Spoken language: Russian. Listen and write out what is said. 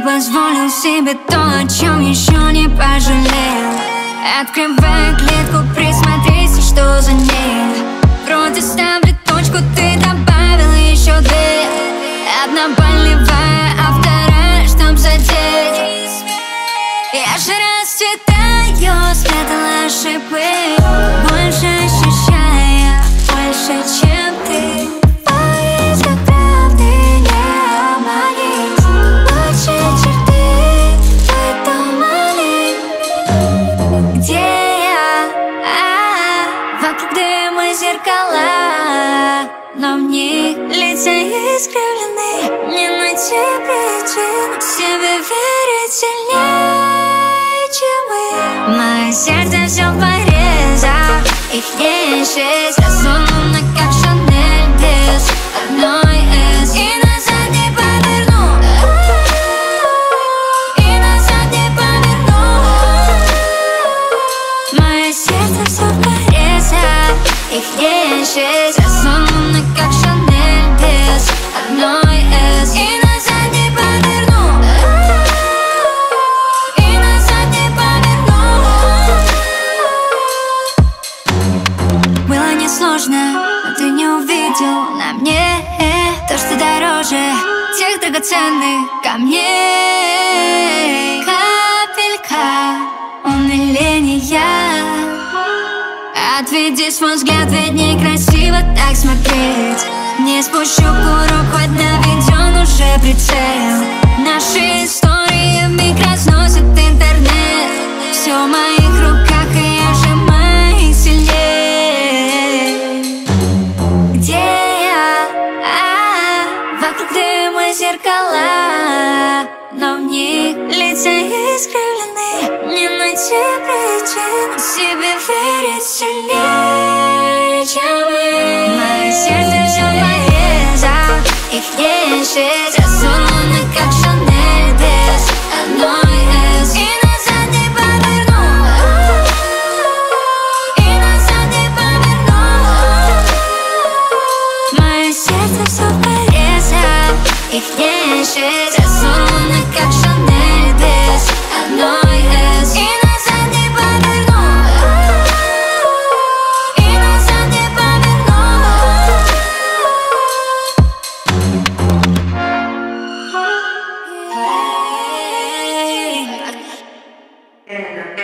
позволил себе то, о чем еще не пожалел. Открываю клетку, присмотрись, что за ней. Вроде ставлю точку, ты добавил еще две. Одна болевая, а вторая, чтоб задеть. Я же расцветаю, спрятала шипы. Больше ощущая, больше, чем ты. Поисках правды не обманешь. Лучше черты выдумали. Где я? Вокруг дыма зеркала, но в них лица искривлены. Не найти причин себе верить сильнее, чем мы. Мое сердце все в порезах, их не счесть. Разумно, как Шанель без одной «С». И назад не поверну, и назад не поверну. Мое сердце все в порезах, их не счесть. Разумно, как Шанель без одной «С». И назад не поверну, и назад не поверну. Было несложно, но ты не увидел на мне то, что дороже тех драгоценных камней. Капелька умиления. Отведи свой взгляд, ведь некрасиво так смотреть. Не спущу курок, хоть наведен уже прицел. Наши истории вмиг разносят интернет. Все в моих руках, и я сжимаю их сильнее. Где я? Вокруг дыма зеркала, но в них лица искривлены. Не найти причин себе верить сильнее, чем мы. Мое сердце все в порезах, их не счесть. Разумно, как Шанель без одной «С». И назад не поверну, и назад не поверну. Мое сердце все в порезах, их не счесть. Разумно, как Шанель без одной «С». И назад не поверну, и назад не поверну.